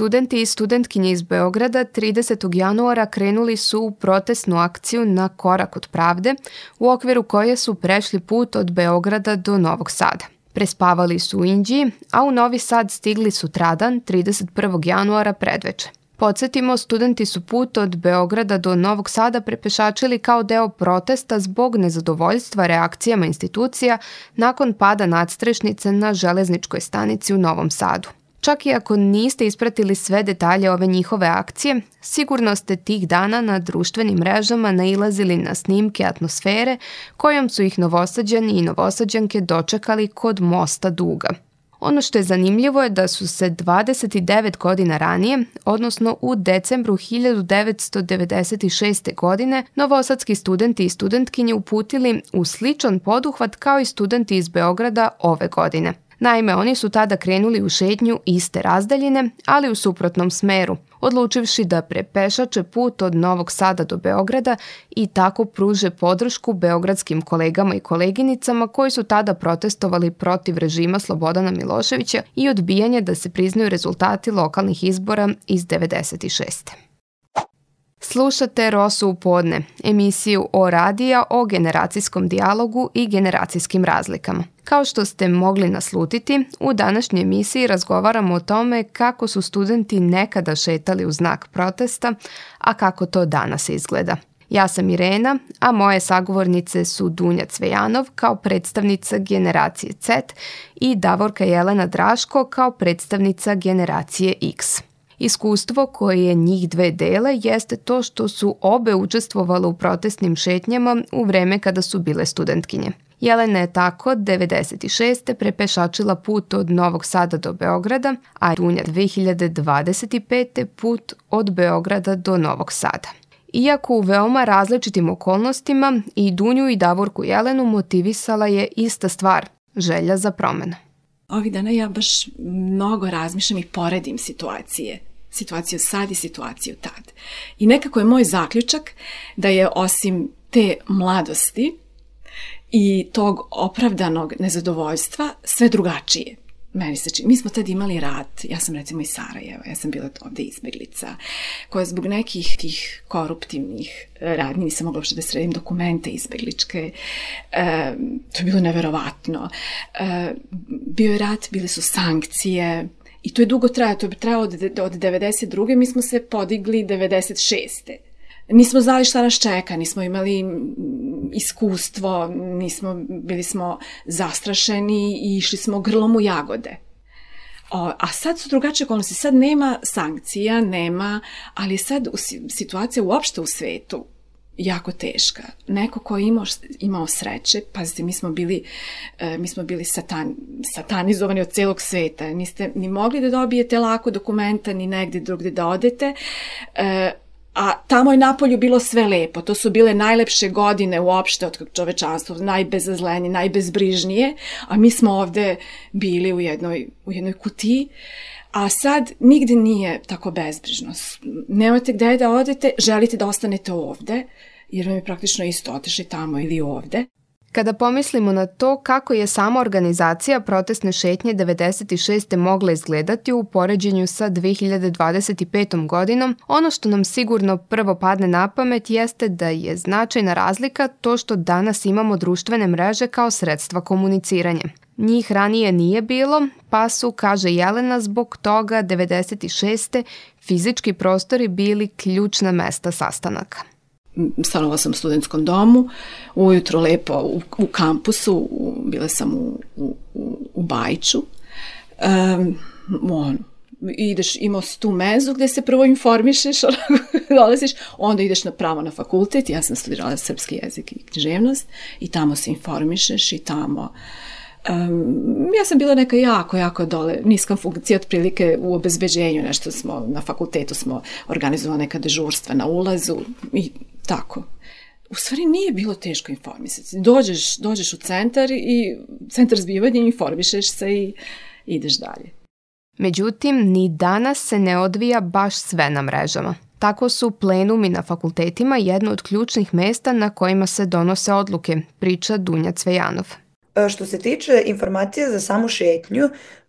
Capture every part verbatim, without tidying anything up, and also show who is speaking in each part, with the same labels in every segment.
Speaker 1: Studenti i studentkinje iz Beograda tridesetog januara krenuli su u protestnu akciju na Korak od pravde, u okviru koje su prešli put od Beograda do Novog Sada. Prespavali su u Inđiji, a u Novi Sad stigli sutradan, trideset prvog januara predveče. Podsjetimo, studenti su put od Beograda do Novog Sada prepešačili kao deo protesta zbog nezadovoljstva reakcijama institucija nakon pada nadstrešnice na železničkoj stanici u Novom Sadu. Čak i ako niste ispratili sve detalje ove njihove akcije, sigurno ste tih dana na društvenim mrežama nailazili na snimke atmosfere kojom su ih Novosađani i Novosađanke dočekali kod Mosta Duga. Ono što je zanimljivo je da su se dvadeset devet godina ranije, odnosno u decembru hiljadu devetsto devedeset šeste. godine, novosadski studenti i studentkinje uputili u sličan poduhvat kao i studenti iz Beograda ove godine. Naime, oni su tada krenuli u šetnju iste razdaljine, ali u suprotnom smeru, odlučivši da prepešače put od Novog Sada do Beograda i tako pruže podršku beogradskim kolegama i koleginicama koji su tada protestovali protiv režima Slobodana Miloševića i odbijanje da se priznaju rezultati lokalnih izbora iz devedeset šeste. Slušate Rosu u podne, emisiju o radija o generacijskom dijalogu i generacijskim razlikama. Kao što ste mogli naslutiti, u današnjoj emisiji razgovaramo o tome kako su studenti nekada šetali u znak protesta, a kako to danas izgleda. Ja sam Irena, a moje sagovornice su Dunja Cvejanov kao predstavnica generacije Z i Davorka Jelena Draško kao predstavnica generacije X. Iskustvo koje njih dve dele jeste to što su obe učestvovale u protestnim šetnjama u vreme kada su bile studentkinje. Jelena je tako devedeset šeste. prepešačila put od Novog Sada do Beograda, a Dunja dve hiljade dvadeset pete. put od Beograda do Novog Sada. Iako u veoma različitim okolnostima, i Dunju i Davorku Jelenu motivisala je ista stvar, želja za promenu.
Speaker 2: Ovih dana ja baš mnogo razmišljam i poredim situacije. Situaciju sad i situaciju tad. I nekako je moj zaključak da je osim te mladosti i tog opravdanog nezadovoljstva sve drugačije. Meni se čini. Mi smo tad imali rat. Ja sam recimo iz Sarajeva. Ja sam bila ovde izbeglica koja zbog nekih tih koruptivnih radnji nisam mogla uopšte da sredim dokumente izbegličke. E, to je bilo neverovatno. E, bio je rat, bile su sankcije i to je dugo trajalo. To je trajalo od, od devedeset druge. Mi smo se podigli devedeset šeste. Nismo znali šta nas čeka, nismo imali iskustvo, nismo, bili smo zastrašeni i išli smo grlom u jagode. O, a sad su drugačije okolnosti, sad nema sankcija, nema, ali je sad u, situacija uopšte u svetu jako teška. Neko ko je imao, imao sreće, pazite, mi smo bili, e, mi smo bili satan, satanizovani od celog sveta, niste ni mogli da dobijete lako dokumenta, ni negde drugde da odete, e, a tamo je napolju bilo sve lepo. To su bile najlepše godine uopšte od čovečanstva, najbezazlenije, najbezbrižnije, a mi smo ovde bili u jednoj, u jednoj kutiji, a sad nigde nije tako bezbrižno. Nemate gde da odete, želite da ostanete ovde, jer vam je praktično isto otišli tamo ili ovde.
Speaker 1: Kada pomislimo na to kako je sama organizacija protestne šetnje devedeset šeste. mogla izgledati u poređenju sa dve hiljade dvadeset petom. godinom, ono što nam sigurno prvo padne na pamet jeste da je značajna razlika to što danas imamo društvene mreže kao sredstva komuniciranja. Njih ranije nije bilo, pa su, kaže Jelena, zbog toga devedeset šeste. fizički prostori bili ključna mesta sastanaka.
Speaker 2: Stanovala sam u studentskom domu, ujutro lepo u, u kampusu, u, bila sam u, u, u Bajiću. Um, on, ideš, imao si tu mezu gde se prvo informišeš, dolaziš, onda ideš na pravo na fakultet, ja sam studirala srpski jezik i književnost i tamo se informišeš i tamo... Um, ja sam bila neka jako, jako dole, niska funkcija otprilike u obezbeđenju, nešto smo, na fakultetu smo organizovali neka dežurstva na ulazu i tako. U stvari nije bilo teško informisati. Dođeš, dođeš u centar i centar zbivanja, informišeš se i ideš dalje.
Speaker 1: Međutim, ni danas se ne odvija baš sve na mrežama. Tako su plenumi na fakultetima jedno od ključnih mesta na kojima se donose odluke, priča Dunja Cvejanov.
Speaker 3: Što se tiče informacija za samu šetnju,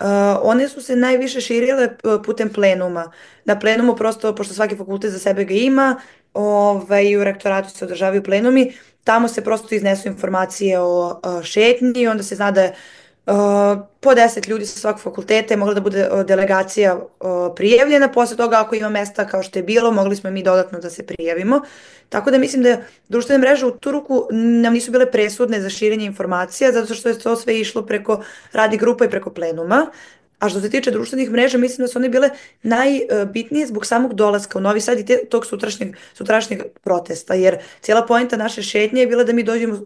Speaker 3: one su se najviše širile putem plenuma. Na plenumu prosto, pošto svaki fakultet za sebe ga ima, ovaj, u rektoratu se održavaju plenumi, tamo se prosto iznesu informacije o šetnji i onda se zna da je Uh, po deset ljudi sa svakog fakulteta je mogla da bude uh, delegacija uh, prijavljena, posle toga ako ima mesta kao što je bilo, mogli smo mi dodatno da se prijavimo. Tako da mislim da društvene mreže u tu ruku nam nisu bile presudne za širenje informacija, zato što je to sve išlo preko radnih grupa i preko plenuma. A što se tiče društvenih mreža, mislim da su one bile najbitnije zbog samog dolaska u Novi Sad i te, tog sutrašnjeg, sutrašnjeg protesta, jer cijela poenta naše šetnje je bila da mi dođemo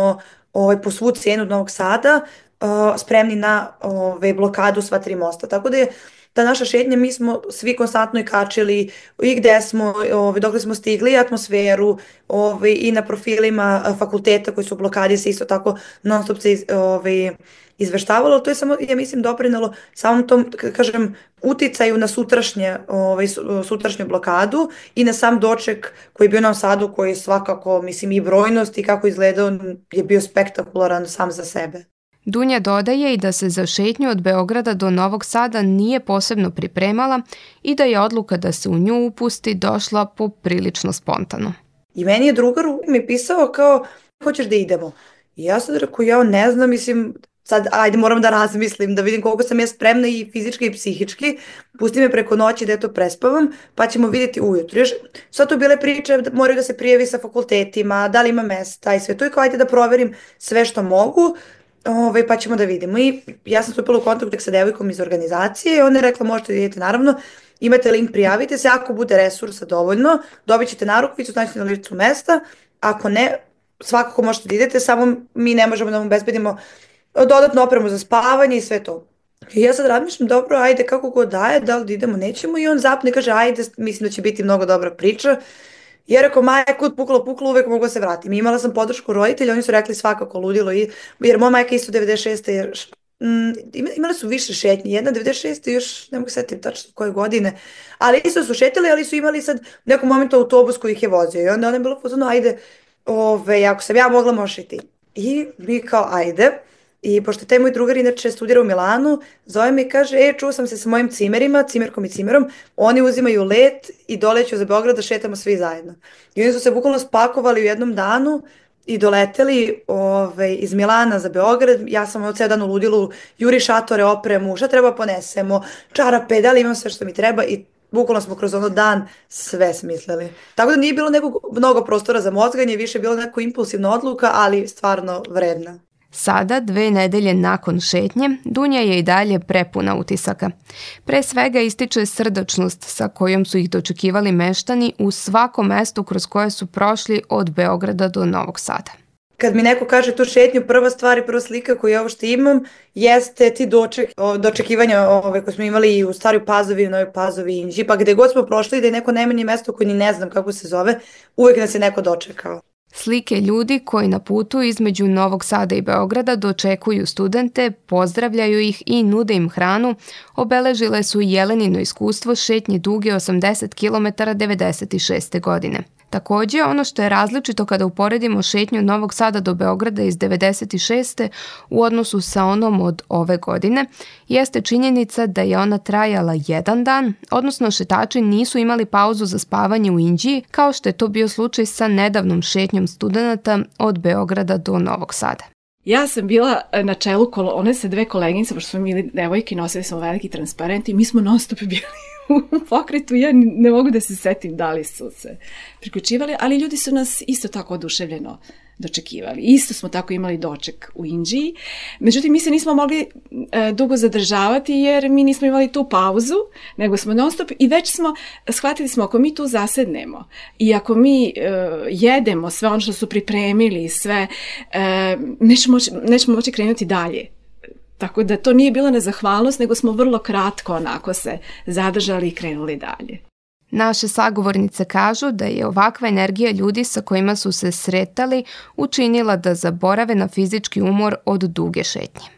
Speaker 3: ovaj, po svu cenu do Novog Sada, Uh, spremni na ove, blokadu sva tri mosta. Tako da je ta naša šetnja, mi smo svi konstantno i kačili i gde smo, ove, dok smo stigli, atmosferu ove, i na profilima fakulteta koji su u blokadi se isto tako non stop se iz, ove, izveštavalo. To je samo, ja mislim, doprinelo samom tom, kažem, uticaju na sutrašnje, ovaj, sutrašnju blokadu i na sam doček koji je bio na Sadu, koji je svakako, mislim, i brojnost i kako izgledao je bio spektakularan sam za sebe.
Speaker 1: Dunja dodaje i da se za šetnju od Beograda do Novog Sada nije posebno pripremala i da je odluka da se u nju upusti došla poprilično spontano.
Speaker 3: I meni je drugar mi pisao kao, hoćeš da idemo? I ja sam rekao, ja ne znam, mislim, sad ajde moram da razmislim, da vidim koliko sam ja spremna i fizički i psihički, pusti me preko noći da ja to prespavam, pa ćemo vidjeti ujutru. Još sad tu bile priče da moraju da se prijavi sa fakultetima, da li ima mesta i sve to, i kao ajde da proverim sve što mogu, Ove, pa ćemo da vidimo. I ja sam stupila u kontakt sa devojkom iz organizacije i ona je rekla, možete da idete, naravno, imate link, prijavite se, ako bude resursa dovoljno, dobit ćete narukvicu, znači na licu mesta, ako ne, svakako možete da idete, samo mi ne možemo da vam obezbedimo dodatnu opremu za spavanje i sve to. I ja sad razmišljam, dobro, ajde, kako god daje, da li da idemo, nećemo, i on zapne i kaže, ajde, mislim da će biti mnogo dobra priča. I ja rekao, majka, kud puklo, puklo, uvek mogu da se vratim. I imala sam podršku roditelja, oni su rekli svakako ludilo, jer moja majka isto devedeset šeste Jer, mm, imali su više šetnje, jedna devedeset šeste još ne mogu setiti tačno koje godine, ali isto su šetili, ali su imali sad u nekom momentu autobus koji ih je vozio i onda ona je bilo pozvano, ajde, ove, ako sam ja mogla, možeš i ti. I mi kao, ajde. I pošto taj moj drugar inače studira u Milanu, zove me i kaže, e, čuo sam se sa mojim cimerima, cimerkom i cimerom, oni uzimaju let i doleću za Beograd da šetamo svi zajedno. I oni su se bukvalno spakovali u jednom danu i doleteli ove, iz Milana za Beograd. Ja sam od ceo dan u ludilu, juri šatore, opremu, šta treba ponesemo, čarape, da li imam sve što mi treba, i bukvalno smo kroz ono dan sve smislili. Tako da nije bilo nekog mnogo prostora za mozganje, više je bilo neko impulsivna odluka, ali stvarno vredna.
Speaker 1: Sada, dve nedelje nakon šetnje, Dunja je i dalje prepuna utisaka. Pre svega ističe srdačnost sa kojom su ih dočekivali meštani u svakom mestu kroz koje su prošli od Beograda do Novog Sada.
Speaker 3: Kad mi neko kaže tu šetnju, prva stvar i prva slika koju ja ovo što imam jeste ti doček, dočekivanja ove koje smo imali i u Staroj Pazovi, u Novoj Pazovi, Inđi, pa gde god smo prošli da je neko najmanje mesto koje ni ne znam kako se zove, uvek nas je neko dočekao.
Speaker 1: Slike ljudi koji na putu između Novog Sada i Beograda dočekuju studente, pozdravljaju ih i nude im hranu, obeležile su Jelenino iskustvo šetnje duge osamdeset kilometara devedeset šeste godine. Takođe, ono što je različito kada uporedimo šetnju Novog Sada do Beograda iz devedeset šeste u odnosu sa onom od ove godine, jeste činjenica da je ona trajala jedan dan, odnosno šetači nisu imali pauzu za spavanje u Inđiji, kao što je to bio slučaj sa nedavnom šetnjom studenata od Beograda do Novog Sada.
Speaker 2: Ja sam bila na čelu kolone sa dve koleginice, pošto smo bili devojke, nosili smo veliki transparent i mi smo non stop bili u pokretu. Ja ne mogu da se setim da li su se priključivali, ali ljudi su nas isto tako oduševljeno dočekivali. Isto smo tako imali doček u Inđiji. Međutim, mi se nismo mogli e, dugo zadržavati jer mi nismo imali tu pauzu, nego smo non stop i već smo, shvatili smo, ako mi tu zasednemo i ako mi e, jedemo sve ono što su pripremili, sve, e, nećemo moći, nećemo moći krenuti dalje. Tako da to nije bila nezahvalnost, nego smo vrlo kratko onako se zadržali i krenuli dalje.
Speaker 1: Naše sagovornice kažu da je ovakva energija ljudi sa kojima su se sretali učinila da zaborave na fizički umor od duge šetnje.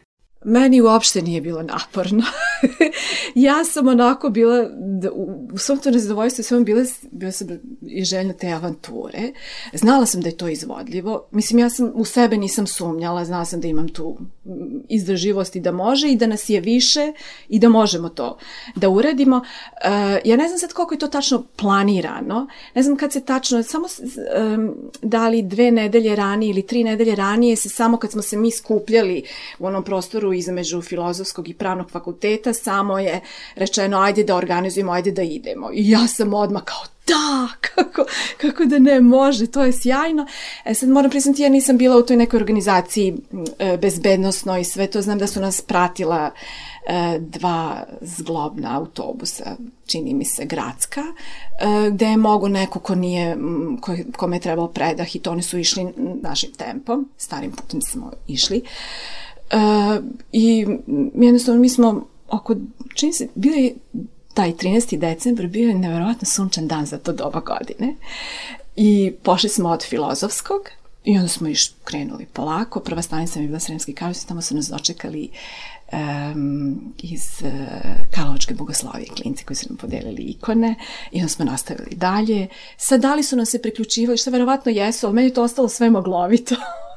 Speaker 2: Meni uopšte nije bilo naporno. Ja sam onako bila, u svom to nezadovoljstvu sam bila, bila sam i željna te avanture. Znala sam da je to izvodljivo. Mislim, ja sam u sebe nisam sumnjala, znala sam da imam tu izdrživost i da može i da nas je više i da možemo to da uradimo. Uh, ja ne znam sad koliko je to tačno planirano. Ne znam kad se tačno, samo um, da li dve nedelje ranije ili tri nedelje ranije se samo kad smo se mi skupljali u onom prostoru između filozofskog i pravnog fakulteta, samo je rečeno ajde da organizujemo, ajde da idemo. I ja sam odmah kao da, kako, kako da ne može, to je sjajno. E sad moram priznati, ja nisam bila u toj nekoj organizaciji e, bezbednosnoj i sve to, znam da su nas pratila e, dva zglobna autobusa, čini mi se gradska, e, gde je mogo neko ko nije, ko, kome je trebao predah i to oni su išli našim tempom, starim putem smo išli. E, I jednostavno mi smo oko, čini se, bilo je taj trinaesti decembar, bio je neverovatno sunčan dan za to doba godine i pošli smo od filozofskog i onda smo iš krenuli polako. Prva stanica mi je bila Sremski Karlovci, tamo su nas dočekali um, iz uh, Karlovačke bogoslovije klinci koji su nam podelili ikone i onda smo nastavili dalje. Sad da li su nam se priključivali, što verovatno jesu, ali meni je to ostalo sve maglovito.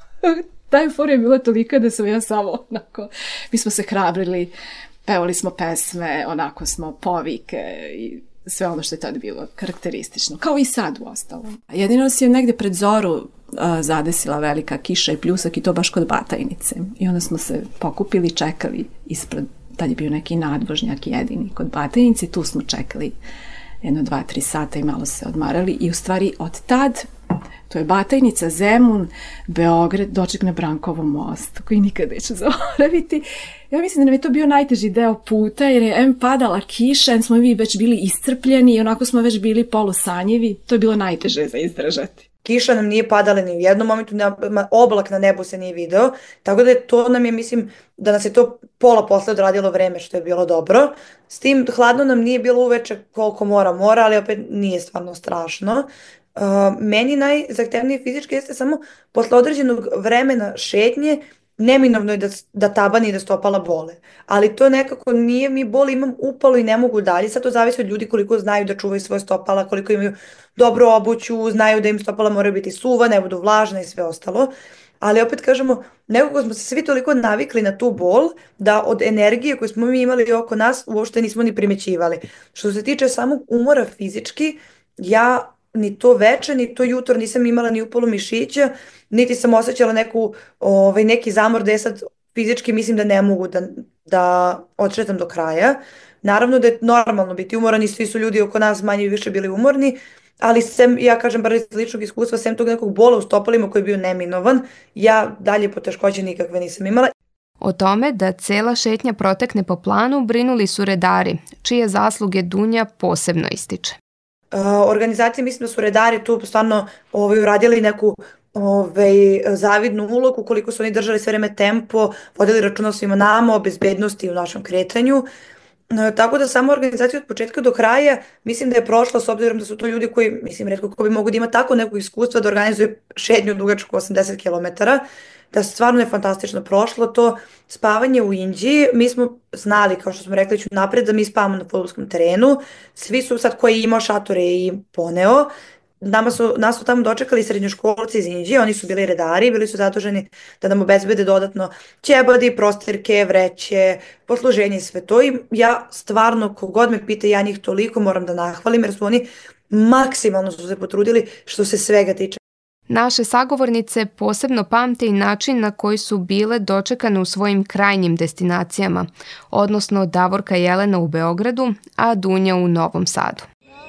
Speaker 2: Ta euforija je bila tolika da sam ja samo onako, mi smo se hrabrili, pevali smo pesme, onako smo povike i sve ono što je tada bilo karakteristično, kao i sad u ostalom. Jedino se je negde pred zoru uh, zadesila velika kiša i pljusak i to baš kod Batajnice. I onda smo se pokupili, čekali ispred, tad je bio neki nadvožnjak jedini kod Batajnice, tu smo čekali jedno, dva, tri sata i malo se odmarali i u stvari od tad, to je Batajnica, Zemun, Beograd, doček na Brankovom mostu, koji nikad neću zaboraviti. Ja mislim da nam je to bio najteži deo puta, jer je em padala kiša, em smo mi već bili iscrpljeni i onako smo već bili polusanjivi. To je bilo najteže za izdržati.
Speaker 3: Kiša nam nije padala ni u jednom momentu, oblak na nebu se nije video, tako da je to nam je, mislim, da nas je to pola posle odradilo vreme, što je bilo dobro. S tim hladno nam nije bilo uveče koliko mora mora, ali opet nije stvarno strašno. Uh, meni najzahtevniji fizički jeste samo posle određenog vremena šetnje, neminovno je da, da tabani i da stopala bole. Ali to nekako nije mi boli, imam upalo i ne mogu dalje. Sad to zavisi od ljudi koliko znaju da čuvaju svoje stopala, koliko imaju dobru obuću, znaju da im stopala moraju biti suva, ne budu vlažna i sve ostalo. Ali opet kažemo, nekako smo se svi toliko navikli na tu bol da od energije koju smo mi imali oko nas uopšte nismo ni primećivali. Što se tiče samog umora fizički, ja ni to veče, ni to jutro nisam imala ni upalo mišića, niti sam osjećala neku, ovaj, neki zamor da je sad fizički mislim da ne mogu da, da odšetam do kraja. Naravno da je normalno biti umoran i svi su ljudi oko nas manje i više bili umorni, ali sem, ja kažem bar iz ličnog iskustva, sem tog nekog bola u stopalima koji je bio neminovan, ja dalje poteškoće nikakve nisam imala.
Speaker 1: O tome da cela šetnja protekne po planu brinuli su redari, čije zasluge Dunja posebno ističe.
Speaker 3: Uh, organizacije, mislim da su redari tu stvarno ovaj, uradili neku ovaj, zavidnu ulogu, koliko su oni držali sve vreme tempo, vodili računa svima nama, o bezbednosti u našem kretanju. Uh, tako da samo organizacija od početka do kraja mislim da je prošla, s obzirom da su to ljudi koji, mislim, retko ko bi mogu da ima tako neko iskustva da organizuje šetnju dugačku osamdeset kilometara, da stvarno je fantastično prošlo to spavanje u Inđiji. Mi smo znali, kao što smo rekli ću napred, da mi spavamo na fudbalskom terenu. Svi su sad koji je imao šatore i poneo. Nama su, nas su tamo dočekali srednjoškolci iz Inđije, oni su bili redari, bili su zaduženi da nam obezbede dodatno ćebadi, prostirke, vreće, posluženje i sve to. I ja stvarno, kogod me pita, ja njih toliko moram da nahvalim, jer su oni maksimalno su se potrudili što se svega tiče.
Speaker 1: Naše sagovornice posebno pamte i način na koji su bile dočekane u svojim krajnjim destinacijama, odnosno Davorka i Jelena u Beogradu, a Dunja u Novom Sadu.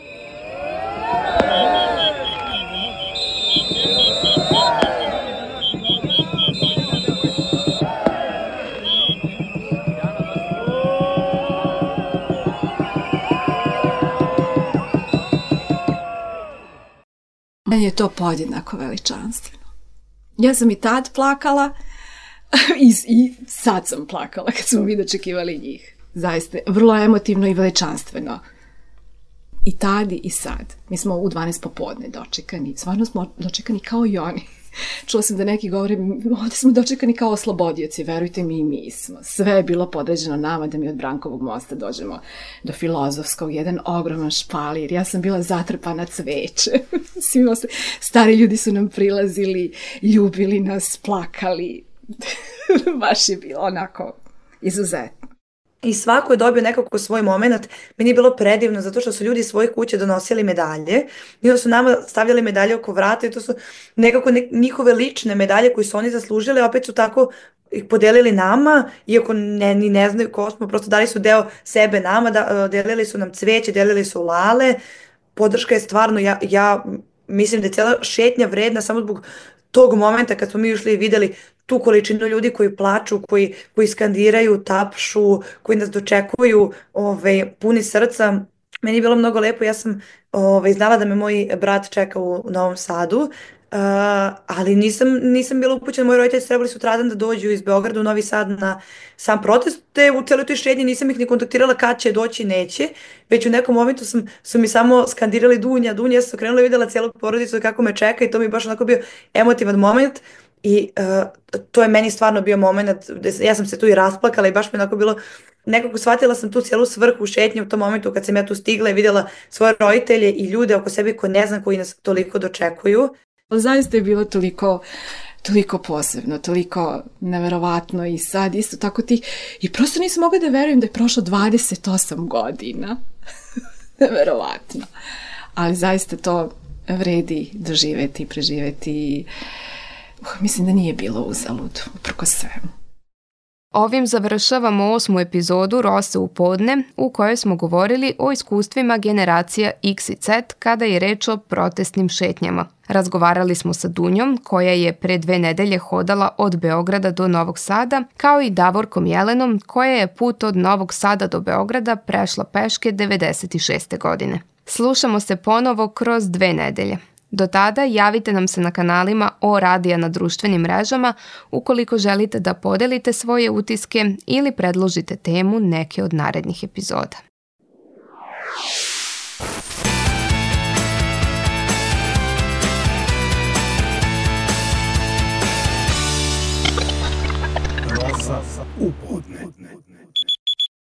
Speaker 2: Meni je to podjednako veličanstveno. Ja sam i tad plakala i, i sad sam plakala kad smo mi dočekivali njih. Zaista, vrlo emotivno i veličanstveno. I tad i sad. Mi smo u dvanaest popodne dočekani. Stvarno smo dočekani kao i oni. Čula sam da neki govore, ovde smo dočekani kao oslobodioci, verujte mi i mi smo. Sve je bilo podređeno nama da mi od Brankovog mosta dođemo do Filozofskog, jedan ogroman špalir, ja sam bila zatrpana cveće. Stari ljudi su nam prilazili, ljubili nas, plakali. Baš je bilo onako izuzetno.
Speaker 3: I svako je dobio nekako svoj moment. Meni je bilo predivno zato što su ljudi iz svojih kuće donosili medalje i onda su nama stavljali medalje oko vrata i to su nekako ne, njihove lične medalje koje su oni zaslužili, opet su tako ih podelili nama, iako ne, ni ne znaju ko smo, prosto dali su deo sebe nama, da, delili su nam cveće, delili su lale. Podrška je stvarno, ja, ja mislim da je cijela šetnja vredna samo zbog tog momenta kad smo mi ušli i videli tu količinu ljudi koji plaču, koji, koji skandiraju, tapšu, koji nas dočekuju ove, puni srca. Meni je bilo mnogo lepo, ja sam ove, znala da me moj brat čeka u, u Novom Sadu, uh, ali nisam, nisam bila upućena, moji roditelji su trebali sutradan da dođu iz Beograda u Novi Sad na sam protest, te u cijeloj toj šetnji nisam ih ni kontaktirala kad će doći, neće, već u nekom momentu sam, su mi samo skandirali Dunja, Dunja, ja sam krenula i videla cijelu porodicu kako me čeka i to mi je baš onako bio emotivan moment. I uh, to je meni stvarno bio moment, ja sam se tu i rasplakala i baš mi onako bilo, nekako shvatila sam tu cijelu svrhu šetnje u tom momentu kad sam ja tu stigla i vidjela svoje roditelje i ljude oko sebe koji ne znam koji nas toliko dočekuju.
Speaker 2: Zaista je bilo toliko, toliko posebno, toliko neverovatno i sad isto tako ti, i prosto nisam mogla da verujem da je prošlo dvadeset osam godina. Neverovatno. Ali zaista to vredi doživeti, preživeti i Uh, mislim da nije bilo uzalud, uprko svemu.
Speaker 1: Ovim završavamo osmu epizodu Rose u podne, u kojoj smo govorili o iskustvima generacija X i Z kada je reč o protestnim šetnjama. Razgovarali smo sa Dunjom, koja je pre dve nedelje hodala od Beograda do Novog Sada, kao i Davorkom Jelenom, koja je put od Novog Sada do Beograda prešla peške devedeset šeste godine. Slušamo se ponovo kroz dve nedelje. Do tada javite nam se na kanalima O Radija na društvenim mrežama ukoliko želite da podelite svoje utiske ili predložite temu neke od narednih epizoda.
Speaker 4: Rosa u podne.